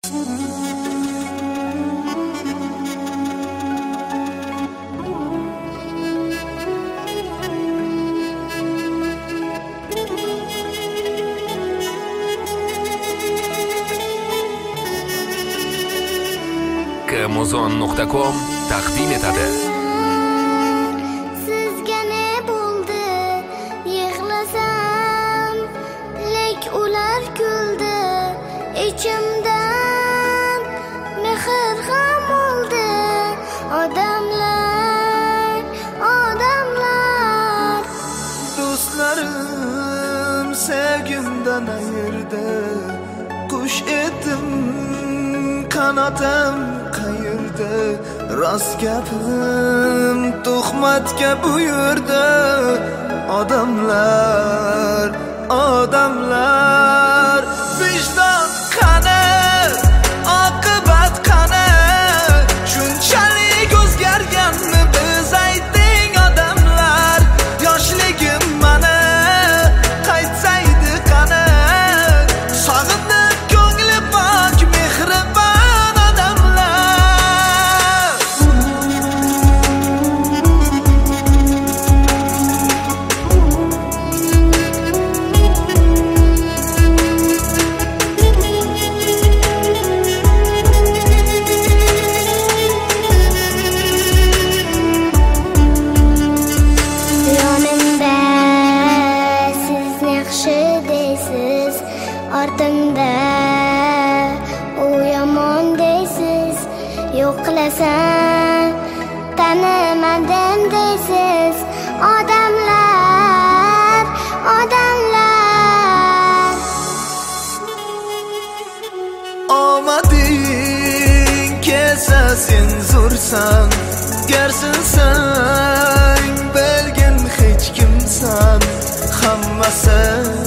Muzon.com taqdim etadi. Sizga ne bo'ldi? Yig'lasam, lek ular kuldi. Ichimdan mehr ham oldi. Odamlar, odamlar. Do'stlarim sevgimdan ayirdi. Qush edim, qanotim qayirdi. Rost gapim tuhmatga buyurdi. Odamlar, odamlar. Vijdon qani, oqibat qani? Shunchalik o'zgarganmi biz ayting odamlar? Yoshligim mana qaytsaydi qani? Sog'inib ko'ngli pok mehribon odamlar. Yonimda siz yaxshi deysiz, ortimda u yomon deysiz. Yo'qlasam tanimadim deysiz. Odamlar, odamlar. Omading kelsa sen zo'rsan, garsinsang bilgin hech kimsan. Hammasi